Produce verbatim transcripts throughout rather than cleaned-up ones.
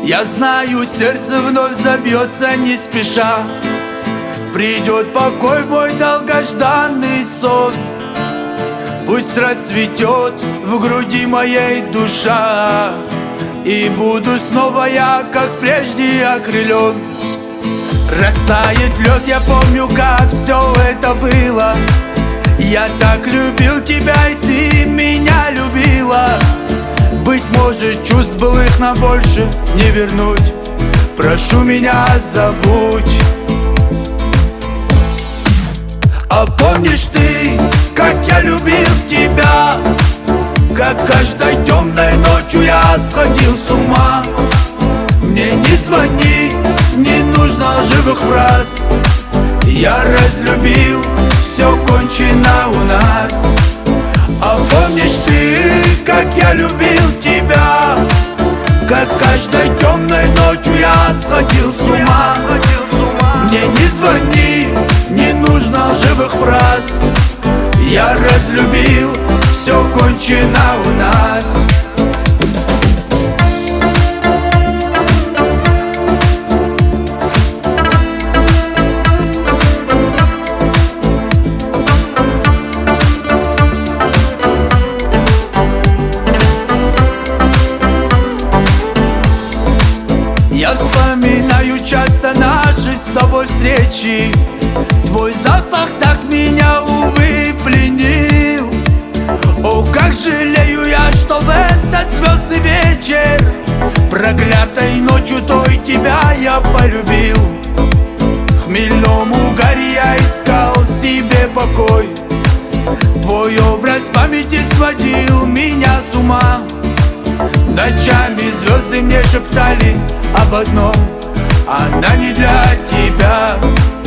Я знаю, сердце вновь забьется не спеша. Придет покой, мой долгожданный сон. Пусть расцветет в груди моей душа, и буду снова я, как прежде, окрылен. Растает лед, я помню, как все это было. Я так любил тебя, и ты меня любила. Быть может, чувств былых нам больше не вернуть. Прошу меня, забудь. А помнишь ты, как я любил тебя? Как каждой темной ночью я сходил с ума. Мне не звони, не нужно живых фраз. Я разлюбил, все кончено у нас. А помнишь ты, как я любил тебя? Как каждой темной ночью я сходил с ума. Мне не звони, не нужно живых фраз. Я разлюбил, все кончено у нас. Я вспоминаю часто наши с тобой встречи. Твой запах так меня, увы, пленил. О, как жалею я, что в этот звездный вечер, проклятой ночью той, тебя я полюбил. В хмельном угаре я искал себе покой. Твой образ в памяти сводил меня с ума. Ночами звезды мне шептали об одном: она не для тебя.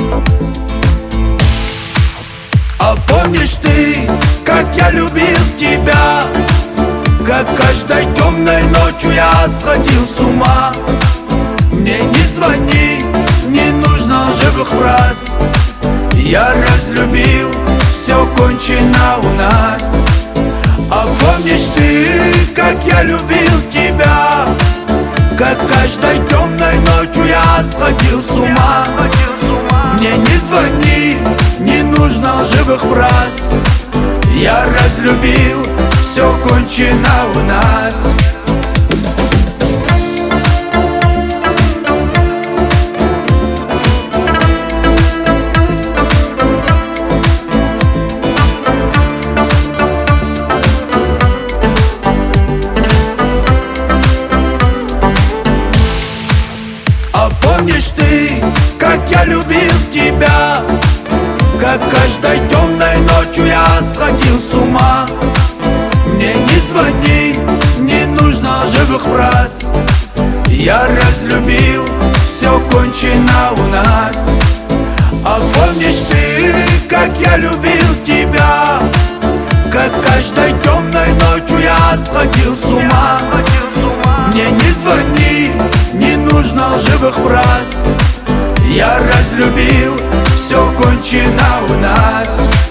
А помнишь ты, как я любил тебя? Как каждой темной ночью я сходил с ума. Мне не звони, не нужно живых фраз. Я разлюбил, все кончено у нас. А помнишь ты, как я любил тебя? Как каждой темной ночью я сходил с ума. Мне не звони, не нужно живых фраз. Я разлюбил, все кончено у нас. А помнишь ты, как я любил тебя? Как каждой темной ночью я сходил с ума. Мне не звони, не нужно живых фраз. Я разлюбил, все кончено у нас. А помнишь ты, как я любил тебя? Как каждой темной ночью я сходил с ума. Мне не звони, не нужно живых фраз. Я разлюбил, все кончено у нас.